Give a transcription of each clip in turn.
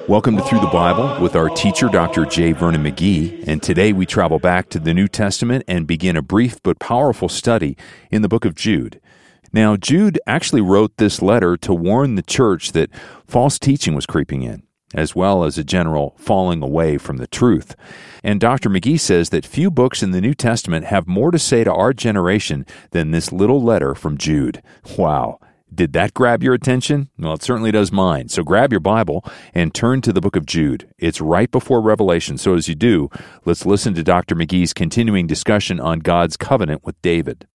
Welcome to Through the Bible with our teacher, Dr. J. Vernon McGee, and today we travel back to the New Testament and begin a brief but powerful study in the book of Jude. Now, Jude actually wrote this letter to warn the church that false teaching was creeping in, as well as a general falling away from the truth. And Dr. McGee says that few books in the New Testament have more to say to our generation than this little letter from Jude. Wow. Did that grab your attention? Well, it certainly does mine. So grab your Bible and turn to the book of Jude. It's right before Revelation. So as you do, let's listen to Dr. McGee's continuing discussion on God's covenant with David.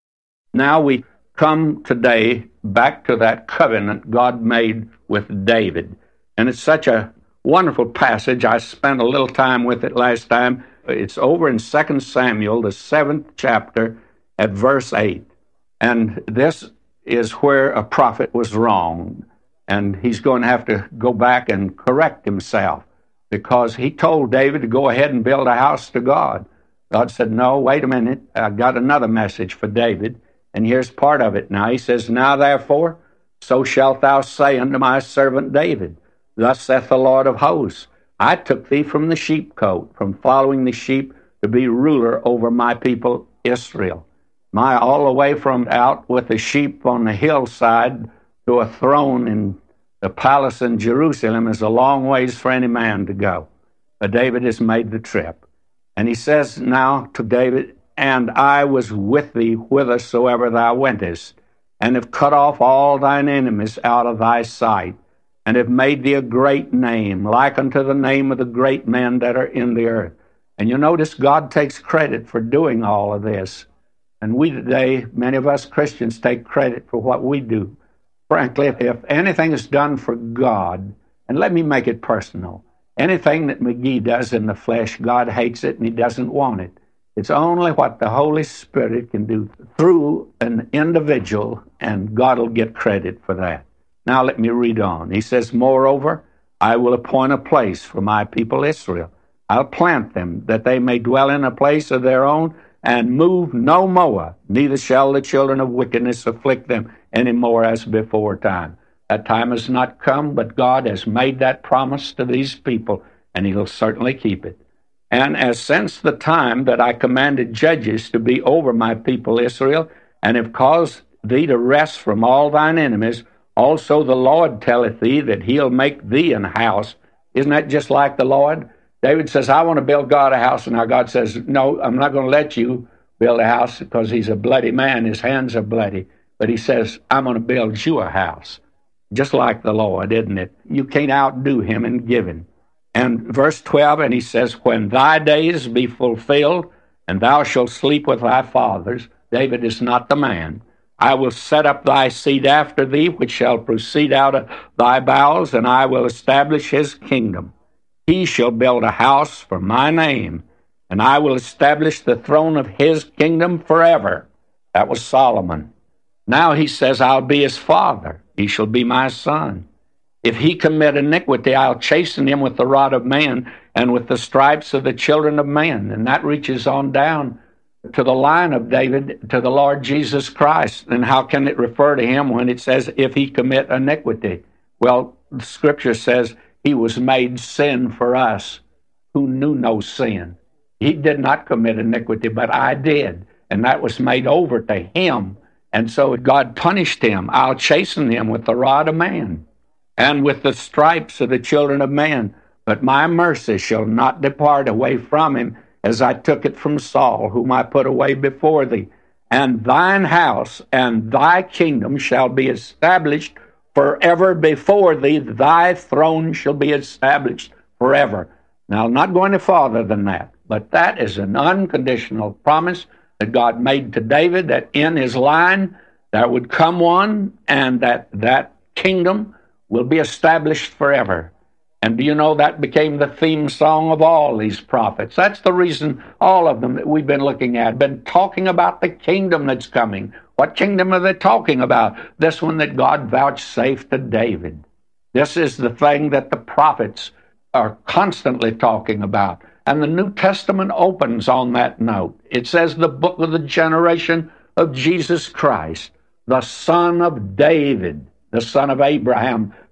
Now we come today back to that covenant God made with David. And it's such a wonderful passage. I spent a little time with it last time. It's over in 2 Samuel, the 7th chapter, at verse 8. And this is where a prophet was wrong, and he's going to have to go back and correct himself, because he told David to go ahead and build a house to God. God said, no, wait a minute, I got another message for David, and here's part of it. Now he says, now therefore, so shalt thou say unto my servant David, thus saith the Lord of hosts, I took thee from the sheepcote, from following the sheep, to be ruler over my people Israel. All the way from out with the sheep on the hillside to a throne in the palace in Jerusalem is a long ways for any man to go. But David has made the trip. And he says now to David, and I was with thee whithersoever thou wentest, and have cut off all thine enemies out of thy sight, and have made thee a great name, like unto the name of the great men that are in the earth. And you notice God takes credit for doing all of this. And we today, many of us Christians, take credit for what we do. Frankly, if anything is done for God, and let me make it personal, anything that McGee does in the flesh, God hates it and he doesn't want it. It's only what the Holy Spirit can do through an individual, and God will get credit for that. Now let me read on. He says, moreover, I will appoint a place for my people Israel. I'll plant them, that they may dwell in a place of their own, and move no more, neither shall the children of wickedness afflict them any more as before time. That time has not come, but God has made that promise to these people, and he'll certainly keep it. And as since the time that I commanded judges to be over my people Israel, and have caused thee to rest from all thine enemies, also the Lord telleth thee that he'll make thee an house. Isn't that just like the Lord? David says, I want to build God a house, and now God says, no, I'm not going to let you build a house, because he's a bloody man, his hands are bloody. But he says, I'm going to build you a house, just like the Lord, isn't it? You can't outdo him in giving. And verse 12, and he says, when thy days be fulfilled, and thou shalt sleep with thy fathers, David is not the man, I will set up thy seed after thee, which shall proceed out of thy bowels, and I will establish his kingdom. He shall build a house for my name, and I will establish the throne of his kingdom forever. That was Solomon. Now he says, I'll be his father. He shall be my son. If he commit iniquity, I'll chasten him with the rod of man and with the stripes of the children of men. And that reaches on down to the line of David, to the Lord Jesus Christ. And how can it refer to him when it says, if he commit iniquity? Well, the scripture says, he was made sin for us who knew no sin. He did not commit iniquity, but I did. And that was made over to him. And so God punished him. I'll chasten him with the rod of man and with the stripes of the children of men. But my mercy shall not depart away from him, as I took it from Saul, whom I put away before thee. And thine house and thy kingdom shall be established forever before thee, thy throne shall be established forever. Now, I'm not going any farther than that, but that is an unconditional promise that God made to David, that in his line there would come one, and that kingdom will be established forever. And do you know that became the theme song of all these prophets? That's the reason all of them that we've been looking at, been talking about the kingdom that's coming. What kingdom are they talking about? This one that God vouchsafed to David. This is the thing that the prophets are constantly talking about. And the New Testament opens on that note. It says the book of the generation of Jesus Christ, the son of David, the son of Abraham,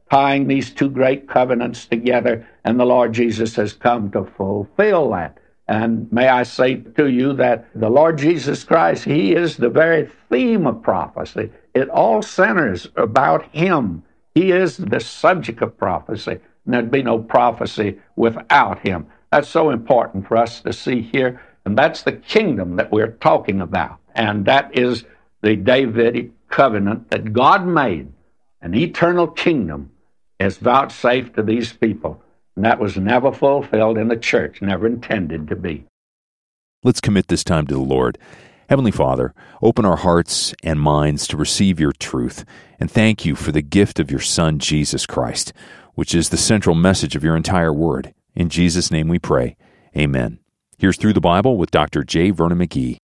tying these two great covenants together, and the Lord Jesus has come to fulfill that. And may I say to you that the Lord Jesus Christ, He is the very theme of prophecy. It all centers about Him. He is the subject of prophecy, and there'd be no prophecy without Him. That's so important for us to see here, and that's the kingdom that we're talking about. And that is the Davidic covenant that God made, an eternal kingdom is vouchsafed to these people. And that was never fulfilled in the church, never intended to be. Let's commit this time to the Lord. Heavenly Father, open our hearts and minds to receive your truth, and thank you for the gift of your Son, Jesus Christ, which is the central message of your entire word. In Jesus' name we pray. Amen. Here's Through the Bible with Dr. J. Vernon McGee.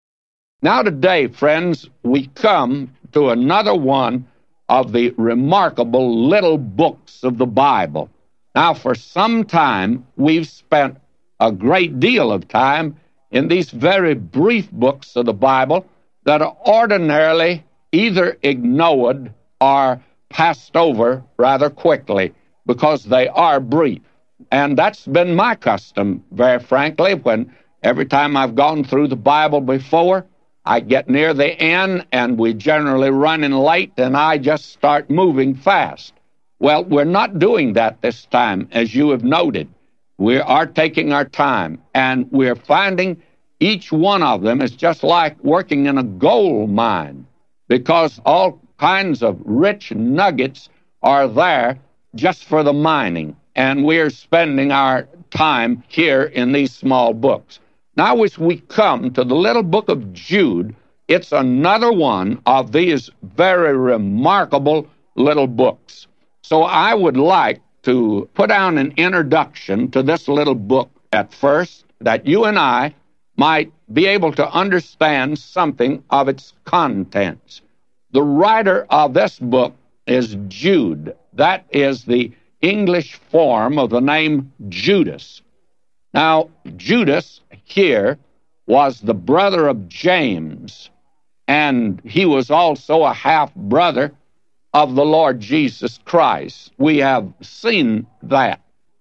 Now today, friends, we come to another one of the remarkable little books of the Bible. Now, for some time, we've spent a great deal of time in these very brief books of the Bible that are ordinarily either ignored or passed over rather quickly because they are brief. And that's been my custom, very frankly, when every time I've gone through the Bible before, I get near the end and we generally run in late and I just start moving fast. Well, we're not doing that this time, as you have noted. We are taking our time, and we're finding each one of them is just like working in a gold mine, because all kinds of rich nuggets are there just for the mining, and we're spending our time here in these small books. Now, as we come to the little book of Jude, it's another one of these very remarkable little books. So I would like to put down an introduction to this little book at first, that you and I might be able to understand something of its contents. The writer of this book is Jude. That is the English form of the name Judas. Now, Judas here was the brother of James, and he was also a half-brother of the Lord Jesus Christ. We have seen that.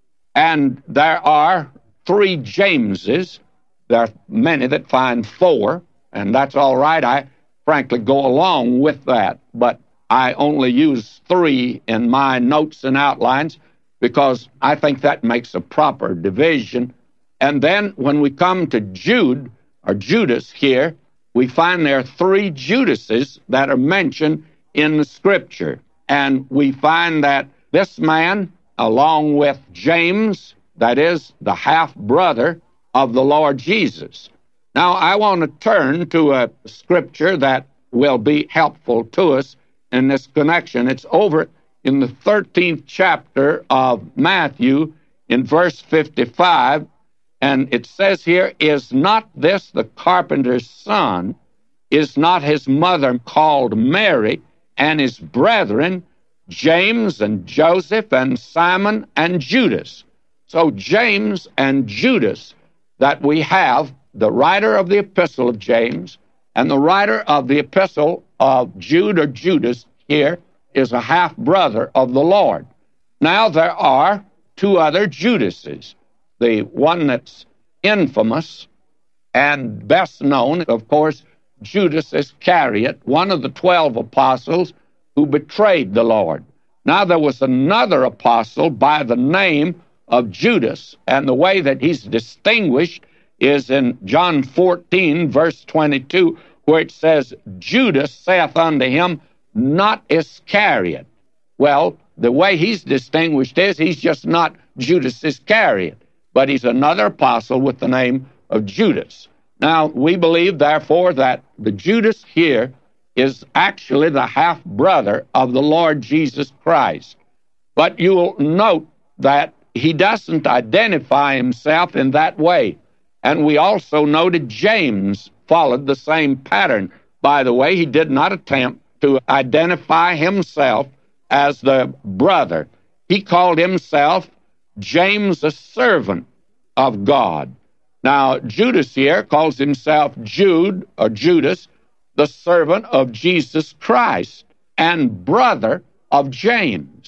And there are 3 Jameses. There are many that find 4, and that's all right. I frankly go along with that, but I only use 3 in my notes and outlines because I think that makes a proper division. And then when we come to Jude, or Judas here, we find there are 3 Judases that are mentioned in the Scripture. And we find that this man, along with James, that is the half-brother of the Lord Jesus. Now, I want to turn to a Scripture that will be helpful to us in this connection. It's over in the 13th chapter of Matthew in verse 55, and it says here, "Is not this the carpenter's son? Is not his mother called Mary, and his brethren, James and Joseph and Simon and Judas?" So James and Judas that we have, the writer of the epistle of James and the writer of the epistle of Jude or Judas here is a half-brother of the Lord. Now there are 2 other Judases. The one that's infamous and best known, of course, Judas Iscariot, one of the 12 apostles who betrayed the Lord. Now there was another apostle by the name of Judas, and the way that he's distinguished is in John 14, verse 22, where it says, "Judas saith unto him, not Iscariot." Well, the way he's distinguished is he's just not Judas Iscariot, but he's another apostle with the name of Judas. Now, we believe, therefore, that the Judas here is actually the half-brother of the Lord Jesus Christ. But you'll note that he doesn't identify himself in that way. And we also noted James followed the same pattern. By the way, he did not attempt to identify himself as the brother. He called himself James, a servant of God. Now, Judas here calls himself Jude, or Judas, the servant of Jesus Christ, and brother of James.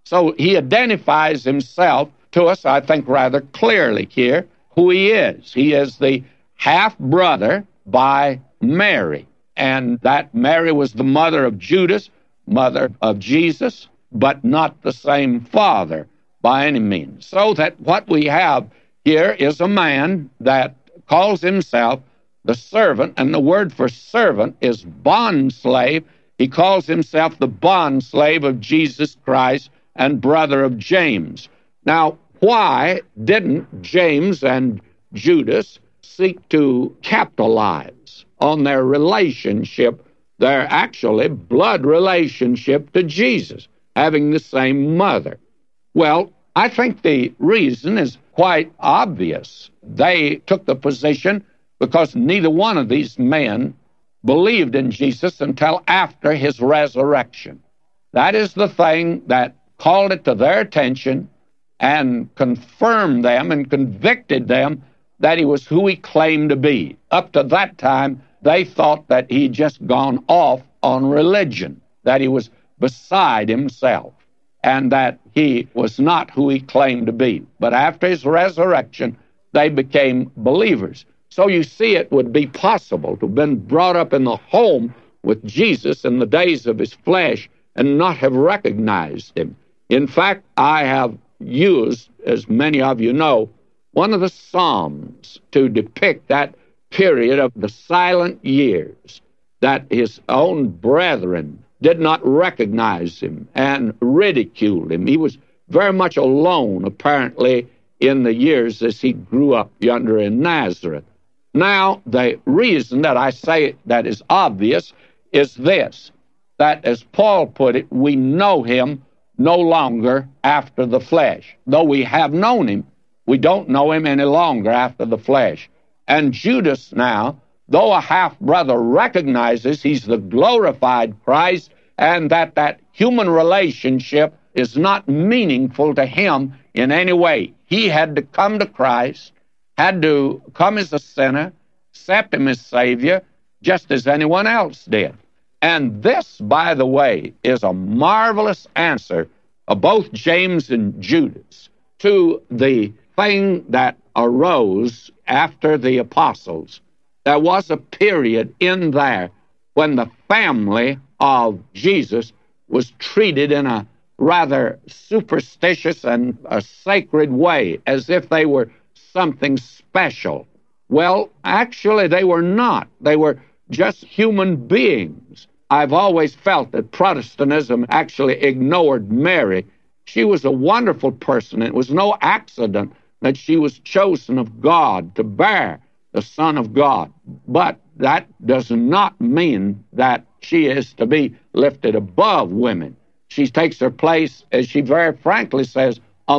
So he identifies himself to us, I think, rather clearly here, who he is. He is the half-brother by Mary, and that Mary was the mother of Judas, mother of Jesus, but not the same father by any means. So that what we have here is a man that calls himself the servant, and the word for servant is bondslave. He calls himself the bondslave of Jesus Christ and brother of James. Now, why didn't James and Judas seek to capitalize on their relationship, their actually blood relationship to Jesus, having the same mother? Well, I think the reason is quite obvious. They took the position because neither one of these men believed in Jesus until after his resurrection. That is the thing that called it to their attention and confirmed them and convicted them that he was who he claimed to be. Up to that time, they thought that he'd just gone off on religion, that he was beside himself, and that he was not who he claimed to be. But after his resurrection, they became believers. So you see, it would be possible to have been brought up in the home with Jesus in the days of his flesh and not have recognized him. In fact, I have used, as many of you know, one of the Psalms to depict that period of the silent years, that his own brethren did not recognize him and ridiculed him. He was very much alone, apparently, in the years as he grew up yonder in Nazareth. Now, the reason that I say that is obvious is this, that as Paul put it, we know him no longer after the flesh. Though we have known him, we don't know him any longer after the flesh. And Judas now, though a half-brother, recognizes he's the glorified Christ and that human relationship is not meaningful to him in any way. He had to come to Christ, had to come as a sinner, accept him as Savior, just as anyone else did. And this, by the way, is a marvelous answer of both James and Judas to the thing that arose after the apostles. There was a period in there when the family of Jesus was treated in a rather superstitious and a sacred way, as if they were something special. Well, actually, they were not. They were just human beings. I've always felt that Protestantism actually ignored Mary. She was a wonderful person. It was no accident that she was chosen of God to bear the Son of God. But that does not mean that she is to be lifted above women. She takes her place, as she very frankly says,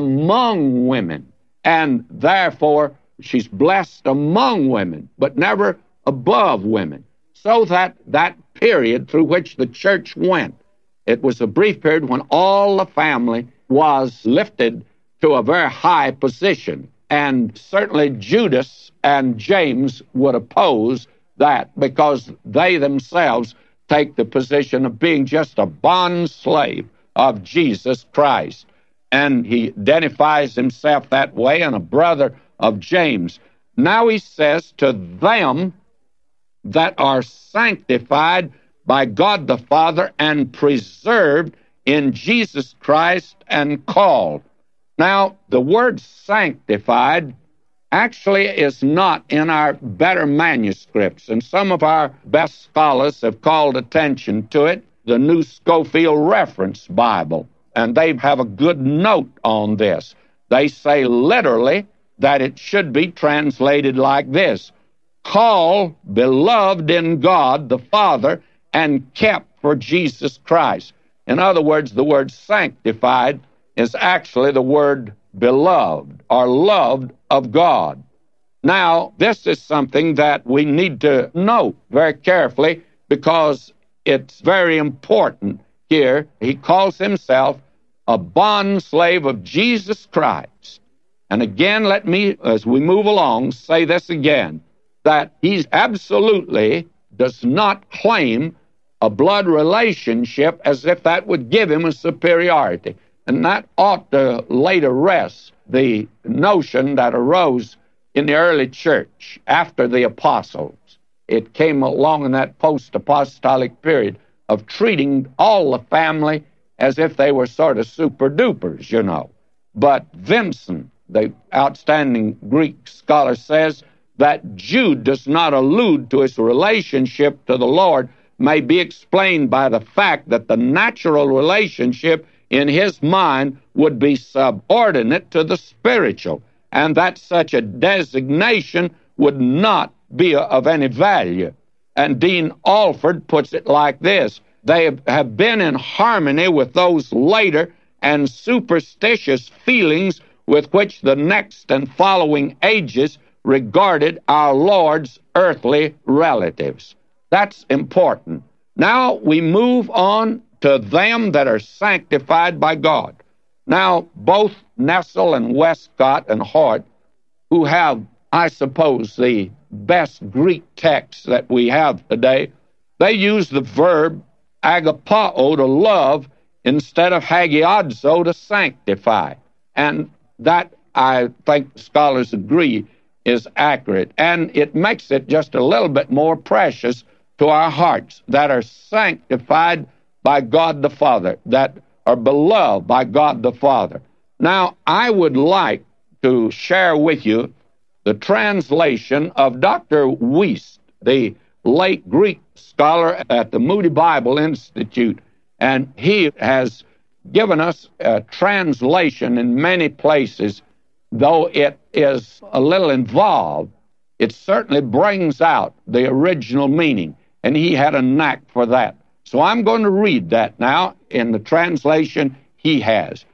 among women. And therefore, she's blessed among women, but never above women. So that period through which the church went, it was a brief period when all the family was lifted to a very high position. And certainly Judas and James would oppose that because they themselves take the position of being just a bond slave of Jesus Christ. And he identifies himself that way, and a brother of James. Now he says, to them that are sanctified by God the Father and preserved in Jesus Christ and called. Now, the word sanctified actually is not in our better manuscripts, and some of our best scholars have called attention to it, the New Scofield Reference Bible, and they have a good note on this. They say literally that it should be translated like this: call, beloved in God the Father, and kept for Jesus Christ. In other words, the word sanctified is actually the word beloved or loved of God. Now, this is something that we need to note very carefully because it's very important here. He calls himself a bond slave of Jesus Christ. And again, let me, as we move along, say this again, that he absolutely does not claim a blood relationship as if that would give him a superiority. And that ought to lay to rest the notion that arose in the early church after the apostles. It came along in that post-apostolic period of treating all the family as if they were sort of super-dupers, you know. But Vincent, the outstanding Greek scholar, says that Jude does not allude to his relationship to the Lord may be explained by the fact that the natural relationship in his mind would be subordinate to the spiritual, and that such a designation would not be of any value. And Dean Alford puts it like this: they have been in harmony with those later and superstitious feelings with which the next and following ages regarded our Lord's earthly relatives. That's important. Now we move on to them that are sanctified by God. Now, both Nessel and Westcott and Hort, who have, I suppose, the best Greek texts that we have today, they use the verb agapao to love instead of hagiadzo to sanctify. And that, I think scholars agree, is accurate. And it makes it just a little bit more precious to our hearts that are sanctified by God the Father, that are beloved by God the Father. Now, I would like to share with you the translation of Dr. Wuest, the late Greek scholar at the Moody Bible Institute, and he has given us a translation in many places. Though it is a little involved, it certainly brings out the original meaning, and he had a knack for that. So I'm going to read that now in the translation he has.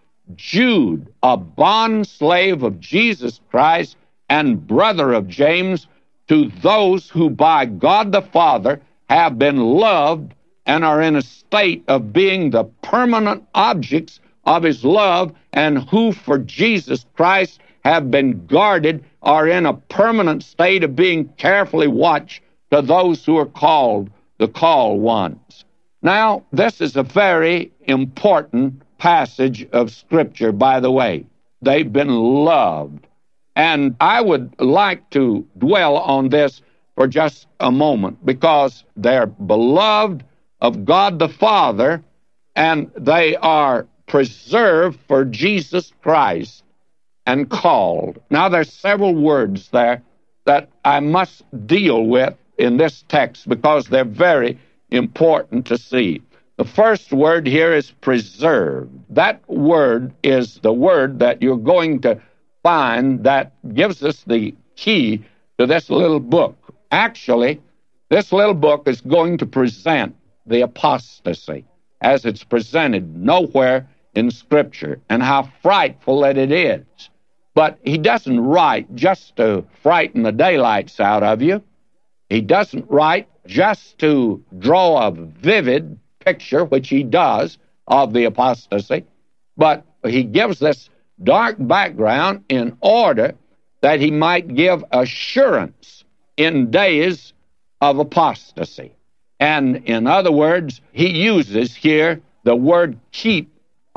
Jude, a bondslave of Jesus Christ and brother of James, to those who by God the Father have been loved and are in a state of being the permanent objects of his love, and who for Jesus Christ have been guarded, are in a permanent state of being carefully watched, to those who are called, the called ones. Now, this is a very important passage of Scripture, by the way. They've been loved. And I would like to dwell on this for just a moment, because they're beloved of God the Father, and they are preserved for Jesus Christ and called. Now, there's several words there that I must deal with in this text because they're very important to see. The first word here is preserved. That word is the word that you're going to find that gives us the key to this little book. Actually, this little book is going to present the apostasy as it's presented nowhere in Scripture, and how frightful that it is. But he doesn't write just to frighten the daylights out of you. He doesn't write just to draw a vivid picture, which he does, of the apostasy, but he gives this dark background in order that he might give assurance in days of apostasy. And in other words, he uses here the word keep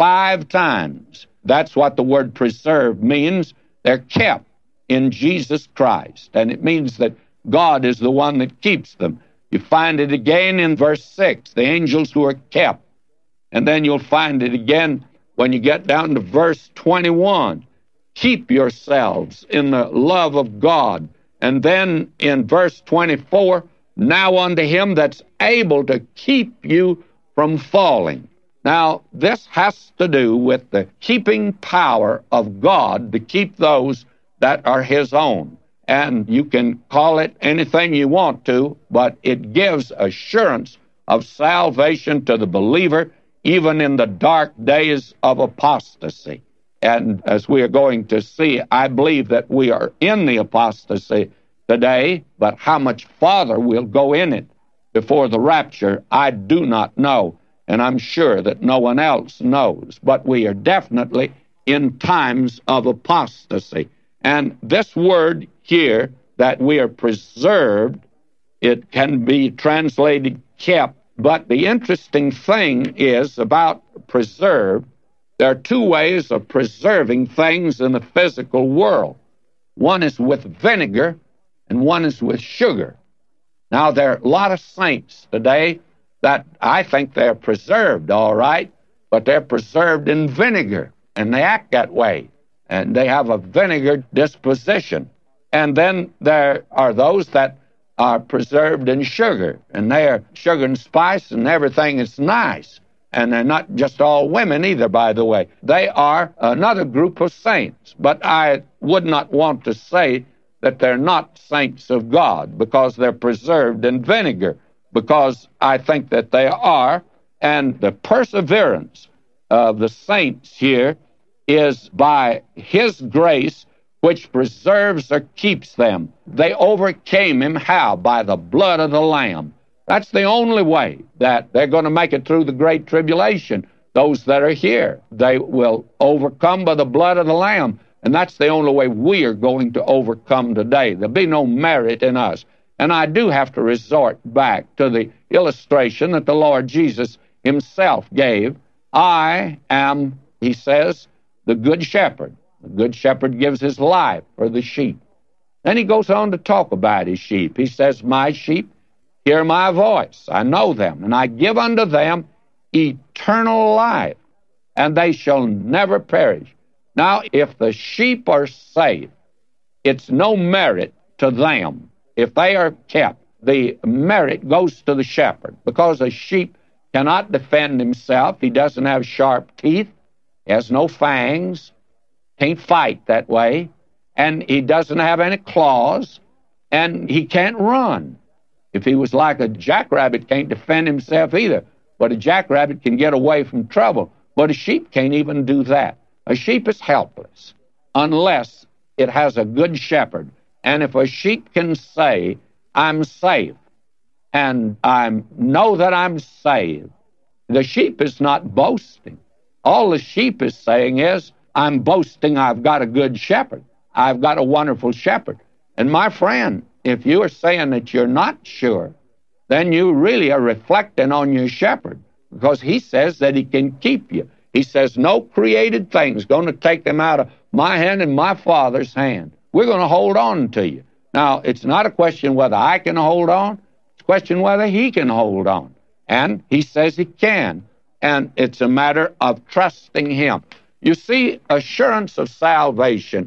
5 times. That's what the word preserve means. They're kept in Jesus Christ. And it means that God is the one that keeps them. You find it again in verse 6, the angels who are kept. And then you'll find it again when you get down to verse 21. Keep yourselves in the love of God. And then in verse 24, now unto him that's able to keep you from falling. Now, this has to do with the keeping power of God to keep those that are his own. And you can call it anything you want to, but it gives assurance of salvation to the believer, even in the dark days of apostasy. And as we are going to see, I believe that we are in the apostasy today, but how much farther we'll go in it before the rapture, I do not know. And I'm sure that no one else knows. But we are definitely in times of apostasy. And this word here, that we are preserved, it can be translated kept. But the interesting thing is about preserved, There are two ways of preserving things in the physical world. One is with vinegar, and one is with sugar. Now, there are a lot of saints today that I think they're preserved all right, but they're preserved in vinegar, and they act that way, and they have a vinegar disposition. And then there are those that are preserved in sugar, and they are sugar and spice, and everything is nice. And they're not just all women either, by the way. They are another group of saints, but I would not want to say that they're not saints of God because they're preserved in vinegar, because I think that they are, and the perseverance of the saints here is by His grace, which preserves or keeps them. They overcame him how? By the blood of the Lamb. That's the only way that they're going to make it through the great tribulation. Those that are here, they will overcome by the blood of the Lamb. And that's the only way we are going to overcome today. There'll be no merit in us. And I do have to resort back to the illustration that the Lord Jesus Himself gave. I am, He says, the good shepherd. The good shepherd gives his life for the sheep. Then He goes on to talk about His sheep. He says, my sheep hear my voice. I know them, and I give unto them eternal life, and they shall never perish. Now, if the sheep are saved, it's no merit to them. If they are kept, the merit goes to the shepherd, because a sheep cannot defend himself. He doesn't have sharp teeth. He has no fangs. Can't fight that way. And he doesn't have any claws. And he can't run. If he was like a jackrabbit, can't defend himself either. But a jackrabbit can get away from trouble. But a sheep can't even do that. A sheep is helpless unless it has a good shepherd. And if a sheep can say, I'm safe, and I know that I'm saved, the sheep is not boasting. All the sheep is saying is, I'm boasting I've got a good shepherd. I've got a wonderful shepherd. And my friend, if you are saying that you're not sure, then you really are reflecting on your shepherd, because He says that He can keep you. He says, no created thing is going to take them out of my hand and my Father's hand. We're going to hold on to you. Now, it's not a question whether I can hold on. It's a question whether He can hold on. And He says He can. And it's a matter of trusting Him. You see, assurance of salvation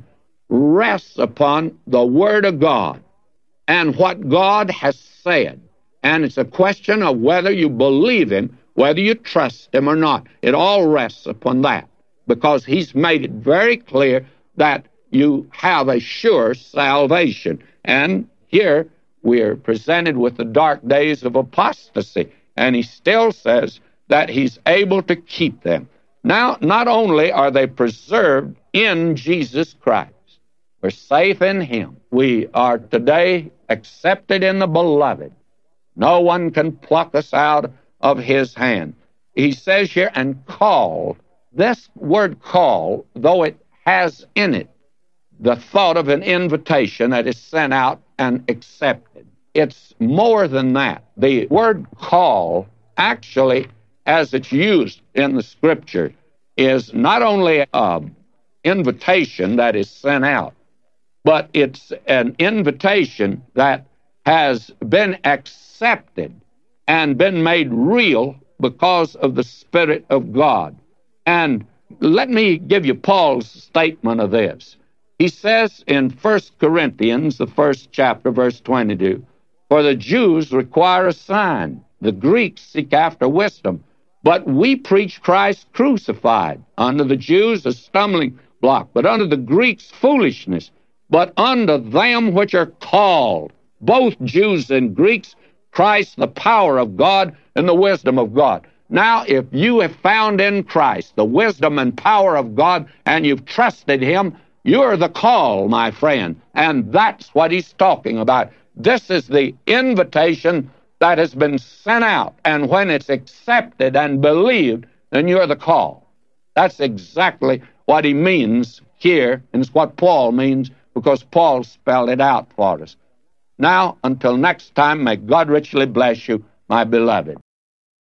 rests upon the Word of God and what God has said. And it's a question of whether you believe Him, whether you trust Him or not. It all rests upon that, because He's made it very clear that you have a sure salvation. And here we are presented with the dark days of apostasy, and He still says that He's able to keep them. Now, not only are they preserved in Jesus Christ, we're safe in Him. We are today accepted in the Beloved. No one can pluck us out of His hand. He says here, and called. This word call, though it has in it the thought of an invitation that is sent out and accepted, it's more than that. The word call, actually, as it's used in the Scripture, is not only an invitation that is sent out, but it's an invitation that has been accepted and been made real because of the Spirit of God. And let me give you Paul's statement of this. He says in 1 Corinthians, the 1st chapter, verse 22, for the Jews require a sign, the Greeks seek after wisdom, but we preach Christ crucified. Unto the Jews a stumbling block, but unto the Greeks foolishness. But unto them which are called, both Jews and Greeks, Christ the power of God and the wisdom of God. Now, if you have found in Christ the wisdom and power of God, and you've trusted Him, you're the call, my friend. And that's what He's talking about. This is the invitation that has been sent out, and when it's accepted and believed, then you're the call. That's exactly what He means here, and it's what Paul means, because Paul spelled it out for us. Now, until next time, may God richly bless you, my beloved.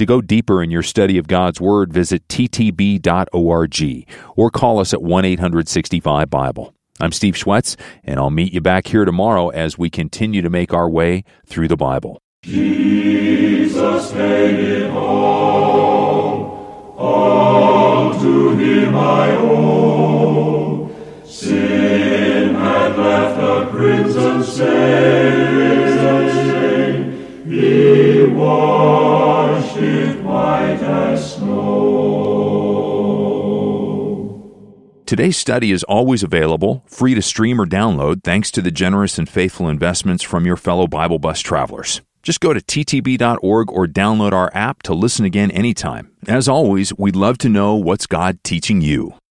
To go deeper in your study of God's Word, visit ttb.org or call us at 1-800-65-BIBLE. I'm Steve Schwetz, and I'll meet you back here tomorrow as we continue to make our way through the Bible. Jesus paid it all to Him I owe. Sin had left a crimson stain, He washed it white as snow. Today's study is always available, free to stream or download, thanks to the generous and faithful investments from your fellow Bible Bus travelers. Just go to ttb.org or download our app to listen again anytime. As always, we'd love to know what's God teaching you.